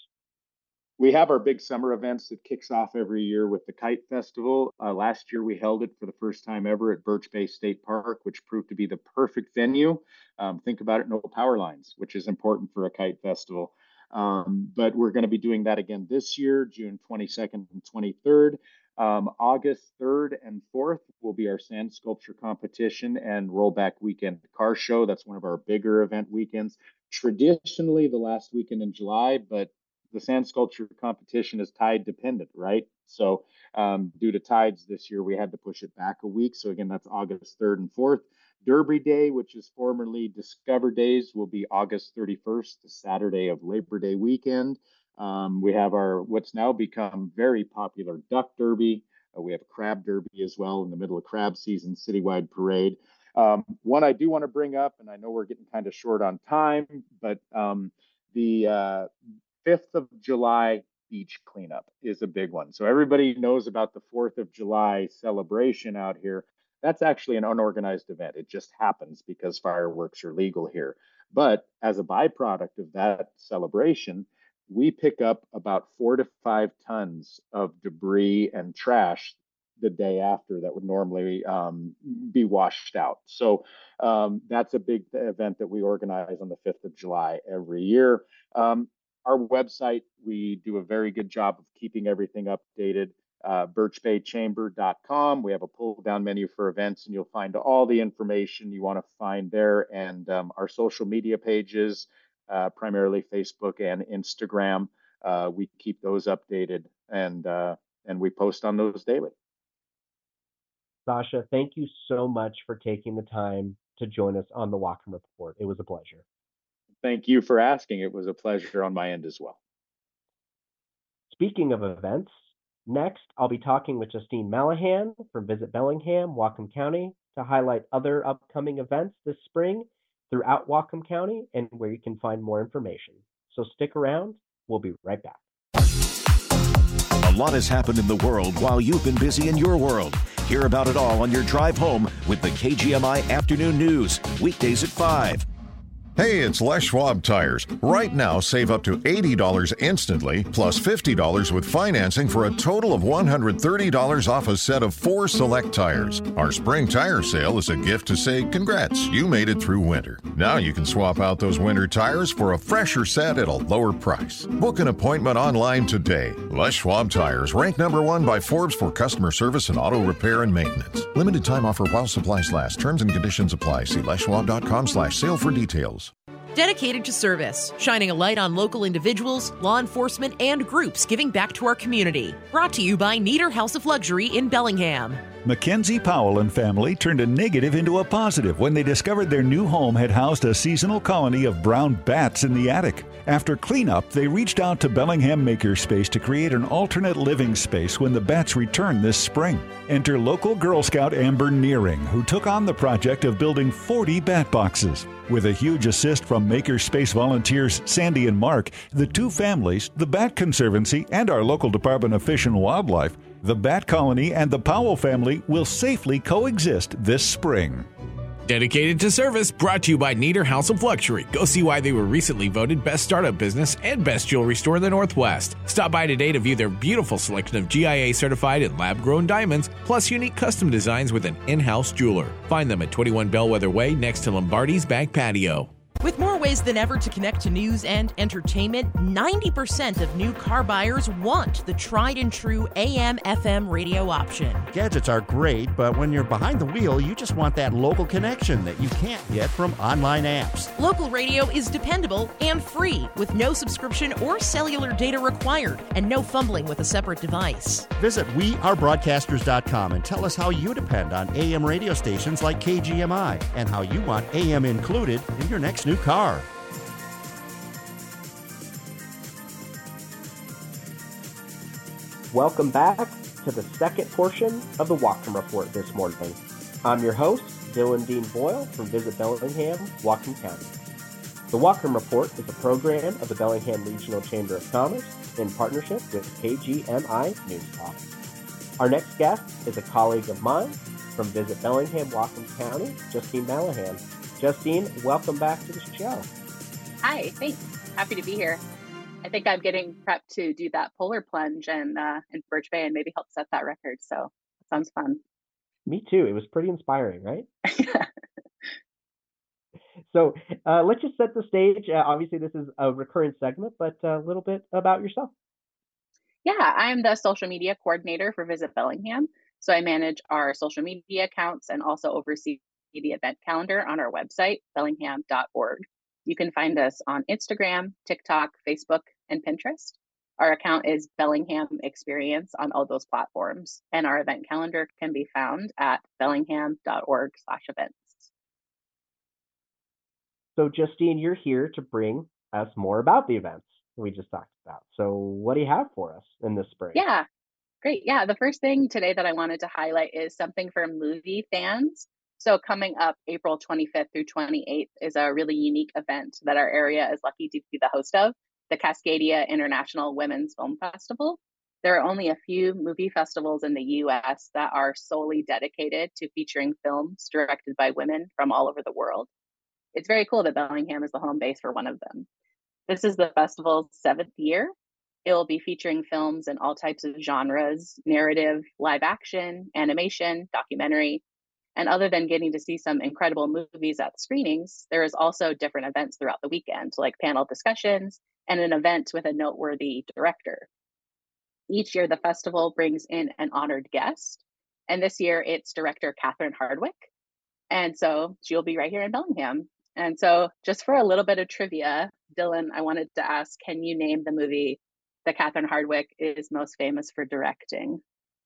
Speaker 5: We have our big summer events that kicks off every year with the Kite Festival. Uh, last year, we held it for the first time ever at Birch Bay State Park, which proved to be the perfect venue. Um, think about it, no power lines, which is important for a kite festival. Um, but we're going to be doing that again this year, June twenty-second and twenty-third. Um, August third and fourth will be our sand sculpture competition and rollback weekend car show. That's one of our bigger event weekends. Traditionally, the last weekend in July, but the sand sculpture competition is tide dependent, right? So um, due to tides this year, we had to push it back a week. So again, that's August third and fourth. Derby Day, which is formerly Discover Days, will be August thirty-first, the Saturday of Labor Day weekend. Um, we have our what's now become very popular Duck Derby. Uh, we have a Crab Derby as well in the middle of crab season, citywide parade. Um, one I do want to bring up, and I know we're getting kind of short on time, but um, the uh, fifth of July beach cleanup is a big one. So everybody knows about the fourth of July celebration out here. That's actually an unorganized event. It just happens because fireworks are legal here. But as a byproduct of that celebration, we pick up about four to five tons of debris and trash the day after that would normally um, be washed out. So um, that's a big event that we organize on the fifth of July every year. Um, Our website, we do a very good job of keeping everything updated, uh, birch bay chamber dot com. We have a pull-down menu for events, and you'll find all the information you want to find there. And um, our social media pages, uh, primarily Facebook and Instagram, uh, we keep those updated, and uh, and we post on those daily.
Speaker 2: Sasha, thank you so much for taking the time to join us on the Whatcom Report. It was a pleasure.
Speaker 5: Thank you for asking. It was a pleasure on my end as well.
Speaker 2: Speaking of events, next I'll be talking with Justine Malahan from Visit Bellingham, Whatcom County, to highlight other upcoming events this spring throughout Whatcom County and where you can find more information. So stick around. We'll be right back.
Speaker 8: A lot has happened in the world while you've been busy in your world. Hear about it all on your drive home with the K G M I Afternoon News, weekdays at five.
Speaker 18: Hey, it's Les Schwab Tires. Right now, save up to eighty dollars instantly, plus fifty dollars with financing for a total of one hundred thirty dollars off a set of four select tires. Our spring tire sale is a gift to say, congrats, you made it through winter. Now you can swap out those winter tires for a fresher set at a lower price. Book an appointment online today. Les Schwab Tires, ranked number one by Forbes for customer service and auto repair and maintenance. Limited time offer while supplies last. Terms and conditions apply. See les schwab dot com slash sale for details.
Speaker 7: Dedicated to service, shining a light on local individuals, law enforcement, and groups giving back to our community. Brought to you by Nieder House of Luxury in Bellingham.
Speaker 19: Mackenzie Powell and family turned a negative into a positive when they discovered their new home had housed a seasonal colony of brown bats in the attic. After cleanup, they reached out to Bellingham Makerspace to create an alternate living space when the bats return this spring. Enter local Girl Scout Amber Nearing, who took on the project of building forty bat boxes. With a huge assist from Makerspace volunteers Sandy and Mark, the two families, the Bat Conservancy, and our local Department of Fish and Wildlife, the Bat Colony and the Powell family will safely coexist this spring.
Speaker 20: Dedicated to service, brought to you by Nieder House of Luxury. Go see why they were recently voted Best Startup Business and Best Jewelry Store in the Northwest. Stop by today to view their beautiful selection of G I A certified and lab-grown diamonds, plus unique custom designs with an in-house jeweler. Find them at twenty-one Bellwether Way next to Lombardi's Back Patio.
Speaker 7: With more ways than ever to connect to news and entertainment, ninety percent of new car buyers want the tried and true A M F M radio option.
Speaker 17: Gadgets are great, but when you're behind the wheel, you just want that local connection that you can't get from online apps.
Speaker 7: Local radio is dependable and free, with no subscription or cellular data required, and no fumbling with a separate device.
Speaker 17: Visit we are broadcasters dot com and tell us how you depend on A M radio stations like K G M I and how you want A M included in your next new car.
Speaker 2: Welcome back to the second portion of the Whatcom Report this morning. I'm your host, Dylan Dean Boyle from Visit Bellingham, Whatcom County. The Whatcom Report is a program of the Bellingham Regional Chamber of Commerce in partnership with K G M I News Talk. Our next guest is a colleague of mine from Visit Bellingham, Whatcom County, Justine Malahan. Justine, welcome back to the show.
Speaker 21: Hi, thanks. Happy to be here. I think I'm getting prepped to do that polar plunge and uh, in Birch Bay and maybe help set that record. So it sounds fun.
Speaker 2: Me too. It was pretty inspiring, right? So uh, let's just set the stage. Uh, obviously, this is a recurring segment, but a little bit about yourself.
Speaker 21: Yeah, I'm the social media coordinator for Visit Bellingham. So I manage our social media accounts and also oversee the event calendar on our website, bellingham dot org. You can find us on Instagram, TikTok, Facebook, and Pinterest. Our account is Bellingham Experience on all those platforms, and our event calendar can be found at bellingham dot org slash events.
Speaker 2: So, Justine, you're here to bring us more about the events we just talked about. So what do you have for us in this spring?
Speaker 21: Yeah, great. Yeah, the first thing today that I wanted to highlight is something for movie fans. So coming up April twenty-fifth through twenty-eighth is a really unique event that our area is lucky to be the host of, the Cascadia International Women's Film Festival. There are only a few movie festivals in the U S that are solely dedicated to featuring films directed by women from all over the world. It's very cool that Bellingham is the home base for one of them. This is the festival's seventh year. It will be featuring films in all types of genres, narrative, live action, animation, documentary. And other than getting to see some incredible movies at screenings, there is also different events throughout the weekend, like panel discussions and an event with a noteworthy director. Each year, the festival brings in an honored guest. And this year, it's director Catherine Hardwicke. And so she'll be right here in Bellingham. And so just for a little bit of trivia, Dylan, I wanted to ask, can you name the movie that Catherine Hardwicke is most famous for directing?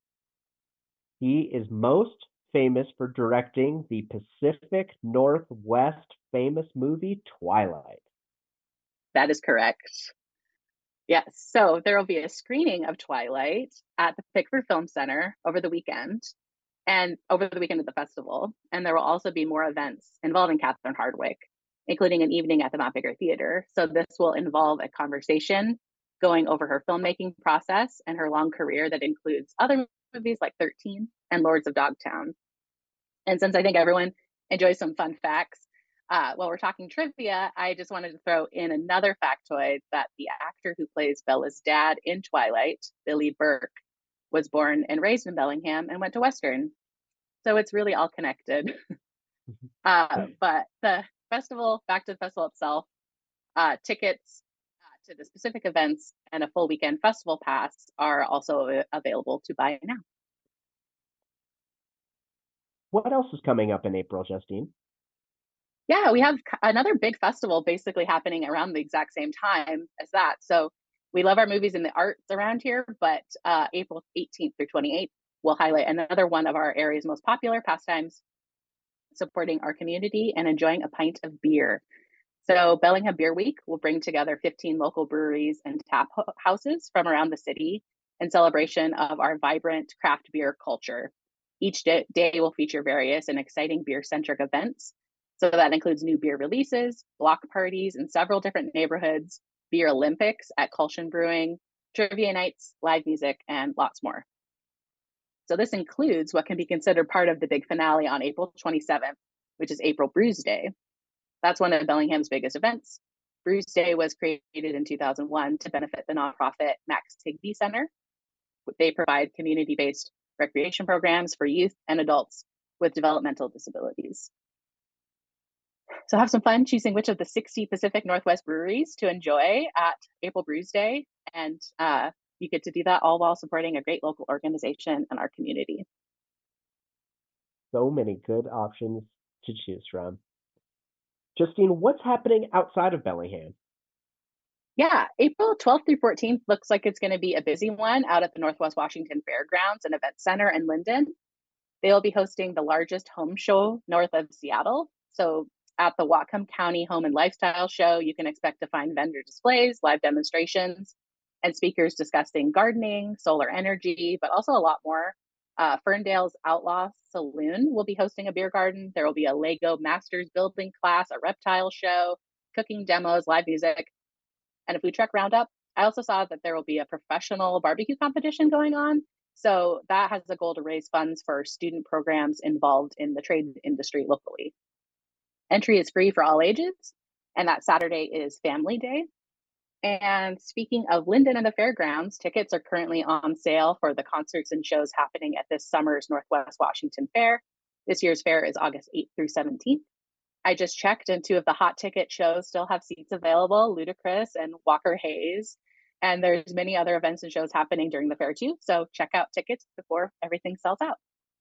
Speaker 2: He is most famous for directing the Pacific Northwest famous movie Twilight.
Speaker 21: That is correct. Yes, so there will be a screening of Twilight at the Pickford Film Center over the weekend and over the weekend of the festival. And there will also be more events involving Catherine Hardwicke, including an evening at the Mount Baker Theater. So this will involve a conversation going over her filmmaking process and her long career that includes other movies like thirteen and Lords of Dogtown. And since I think everyone enjoys some fun facts, uh, while we're talking trivia, I just wanted to throw in another factoid that the actor who plays Bella's dad in Twilight, Billy Burke, was born and raised in Bellingham and went to Western. So it's really all connected. uh, but the festival, back to the festival itself, uh, tickets uh, to the specific events and a full weekend festival pass are also available to buy now.
Speaker 2: What else is coming up in April, Justine?
Speaker 21: Yeah, we have another big festival basically happening around the exact same time as that. So we love our movies and the arts around here, but uh, April eighteenth through twenty-eighth, we'll highlight another one of our area's most popular pastimes, supporting our community and enjoying a pint of beer. So Bellingham Beer Week will bring together fifteen local breweries and tap houses from around the city in celebration of our vibrant craft beer culture. Each day, day will feature various and exciting beer-centric events. So that includes new beer releases, block parties in several different neighborhoods, beer Olympics at Kulshan Brewing, trivia nights, live music, and lots more. So this includes what can be considered part of the big finale on April twenty-seventh, which is April Brews Day. That's one of Bellingham's biggest events. Brews Day was created in two thousand one to benefit the nonprofit Max Tigby Center. They provide community-based recreation programs for youth and adults with developmental disabilities. So have some fun choosing which of the sixty Pacific Northwest breweries to enjoy at April Brews Day. And uh, you get to do that all while supporting a great local organization and our community.
Speaker 2: So many good options to choose from. Justine, what's happening outside of Bellingham?
Speaker 21: Yeah, April twelfth through fourteenth looks like it's going to be a busy one out at the Northwest Washington Fairgrounds and Event Center in Linden. They'll be hosting the largest home show north of Seattle. So at the Whatcom County Home and Lifestyle Show, you can expect to find vendor displays, live demonstrations, and speakers discussing gardening, solar energy, but also a lot more. Uh, Ferndale's Outlaw Saloon will be hosting a beer garden. There will be a Lego Masters building class, a reptile show, cooking demos, live music, and a food truck roundup. I also saw that there will be a professional barbecue competition going on. So that has the goal to raise funds for student programs involved in the trade industry locally. Entry is free for all ages, and that Saturday is Family Day. And speaking of Linden and the fairgrounds, tickets are currently on sale for the concerts and shows happening at this summer's Northwest Washington Fair. This year's fair is August eighth through seventeenth. I just checked, and two of the hot ticket shows still have seats available, Ludacris and Walker Hayes. And there's many other events and shows happening during the fair too. So check out tickets before everything sells out.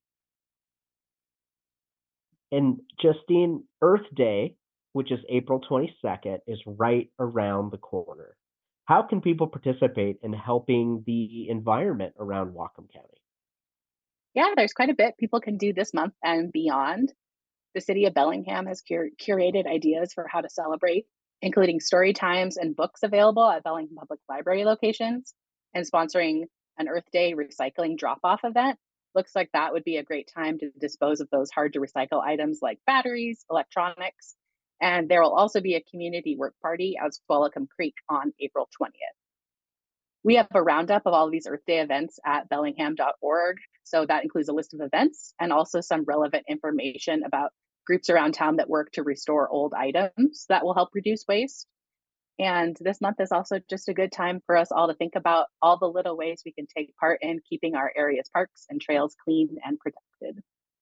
Speaker 2: And Justine, Earth Day, which is April twenty-second, is right around the corner. How can people participate in helping the environment around Whatcom County?
Speaker 21: Yeah, there's quite a bit people can do this month and beyond. The city of Bellingham has cur- curated ideas for how to celebrate, including story times and books available at Bellingham Public Library locations, and sponsoring an Earth Day recycling drop-off event. Looks like that would be a great time to dispose of those hard-to-recycle items like batteries, electronics, and there will also be a community work party at Squalicum Creek on April twentieth. We have a roundup of all of these Earth Day events at bellingham dot org. So that includes a list of events and also some relevant information about groups around town that work to restore old items that will help reduce waste. And this month is also just a good time for us all to think about all the little ways we can take part in keeping our area's parks and trails clean and protected.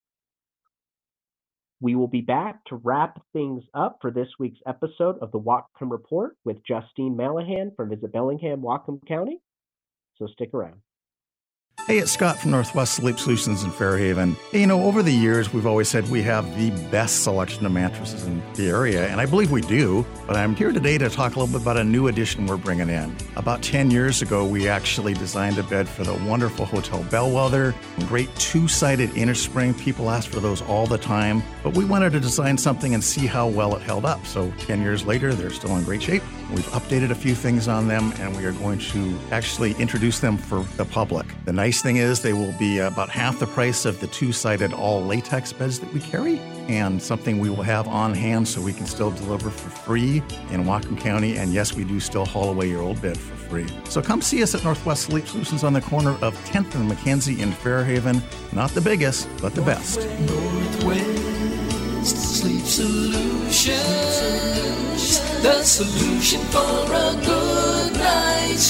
Speaker 2: We will be back to wrap things up for this week's episode of the Whatcom Report with Justine Malahan from Visit Bellingham, Whatcom County. So stick around.
Speaker 1: Hey, it's Scott from Northwest Sleep Solutions in Fairhaven. Hey, you know, over the years, we've always said we have the best selection of mattresses in the area, and I believe we do, but I'm here today to talk a little bit about a new addition we're bringing in. About ten years ago, we actually designed a bed for the wonderful Hotel Bellwether, great two-sided inner spring. People ask for those all the time, but we wanted to design something and see how well it held up. So ten years later, they're still in great shape. We've updated a few things on them, and we are going to actually introduce them for the public. The nice thing is they will be about half the price of the two-sided all-latex beds that we carry, and something we will have on hand so we can still deliver for free in Whatcom County. And yes, we do still haul away your old bed for free. So come see us at Northwest Sleep Solutions on the corner of tenth and Mackenzie in Fairhaven. Not the biggest, but the best.
Speaker 22: Northwest Sleep Solutions, the solution for a good night's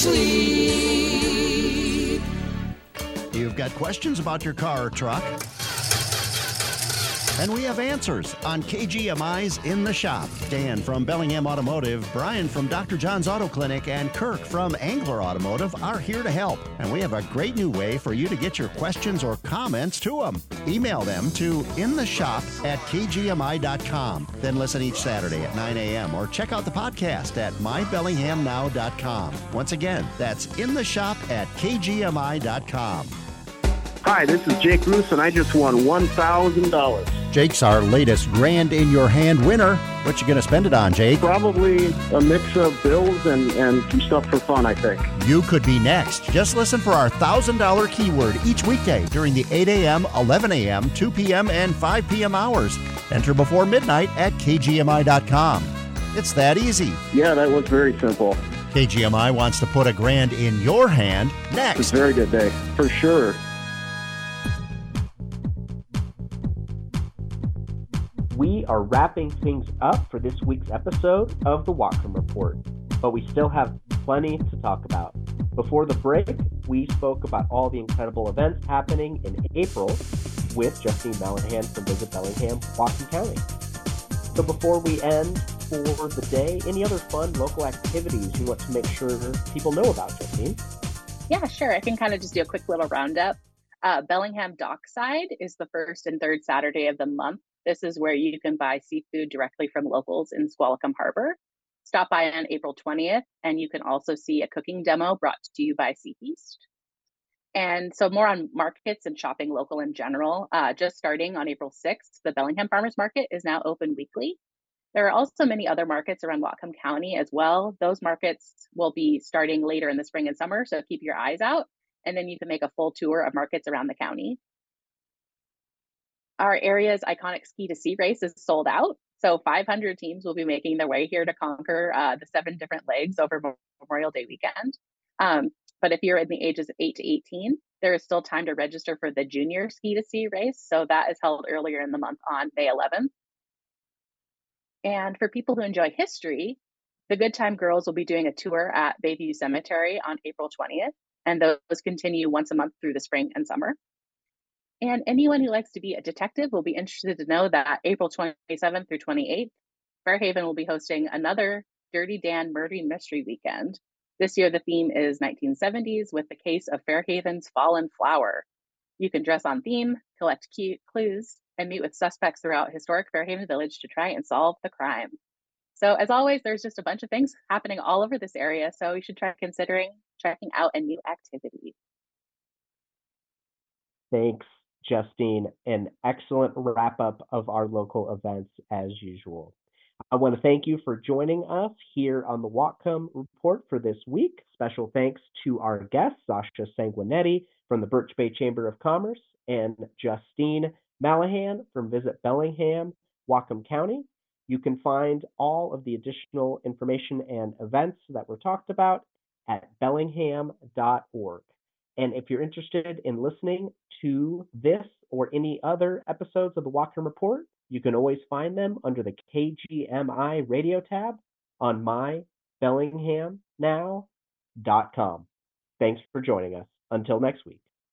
Speaker 22: sleep.
Speaker 17: You've got questions about your car or truck? And we have answers on K G M I's In the Shop. Dan from Bellingham Automotive, Brian from Doctor John's Auto Clinic, and Kirk from Angler Automotive are here to help. And we have a great new way for you to get your questions or comments to them. Email them to intheshop at k g m i dot com. Then listen each Saturday at nine a.m. or check out the podcast at my bellingham now dot com. Once again, that's intheshop at k g m i dot com.
Speaker 3: Hi, this is Jake Roos, and I just won one thousand dollars.
Speaker 17: Jake's our latest Grand in Your Hand winner. What you going to spend it on, Jake?
Speaker 3: Probably a mix of bills and, and some stuff for fun, I think.
Speaker 17: You could be next. Just listen for our one thousand dollars keyword each weekday during the eight a.m., eleven a.m., two p.m., and five p.m. hours. Enter before midnight at k g m i dot com. It's that easy.
Speaker 3: Yeah, that was very simple.
Speaker 17: K G M I wants to put a grand in your hand next.
Speaker 3: It's a very good day, for sure.
Speaker 2: We are wrapping things up for this week's episode of the Whatcom Report, but we still have plenty to talk about. Before the break, we spoke about all the incredible events happening in April with Justine Mallahan from Visit Bellingham, Whatcom County. So before we end for the day, any other fun local activities you want to make sure people know about, Justine?
Speaker 21: Yeah, sure. I can kind of just do a quick little roundup. Uh, Bellingham Dockside is the first and third Saturday of the month. This is where you can buy seafood directly from locals in Squalicum Harbor. Stop by on April twentieth, and you can also see a cooking demo brought to you by Sea Feast. And so more on markets and shopping local in general. Uh, just starting on April sixth, the Bellingham Farmers Market is now open weekly. There are also many other markets around Whatcom County as well. Those markets will be starting later in the spring and summer, so keep your eyes out, and then you can make a full tour of markets around the county. Our area's iconic Ski to Sea race is sold out, so five hundred teams will be making their way here to conquer uh, the seven different legs over Memorial Day weekend. Um, but if you're in the ages of eight to eighteen, there is still time to register for the Junior Ski to Sea race, so that is held earlier in the month on May eleventh. And for people who enjoy history, the Good Time Girls will be doing a tour at Bayview Cemetery on April twentieth, and those continue once a month through the spring and summer. And anyone who likes to be a detective will be interested to know that April twenty-seventh through twenty-eighth, Fairhaven will be hosting another Dirty Dan Murder Mystery Weekend. This year, the theme is nineteen seventies with the case of Fairhaven's Fallen Flower. You can dress on theme, collect key clues, and meet with suspects throughout historic Fairhaven Village to try and solve the crime. So as always, there's just a bunch of things happening all over this area, so you should try considering checking out a new activity.
Speaker 2: Thanks, Justine. An excellent wrap-up of our local events as usual. I want to thank you for joining us here on the Whatcom Report for this week. Special thanks to our guests, Sasha Sanguinetti from the Birch Bay Chamber of Commerce and Justine Mallahan from Visit Bellingham, Whatcom County. You can find all of the additional information and events that were talked about at bellingham dot org. And if you're interested in listening to this or any other episodes of the Whatcom Report, you can always find them under the K G M I radio tab on my bellingham now dot com. Thanks for joining us. Until next week.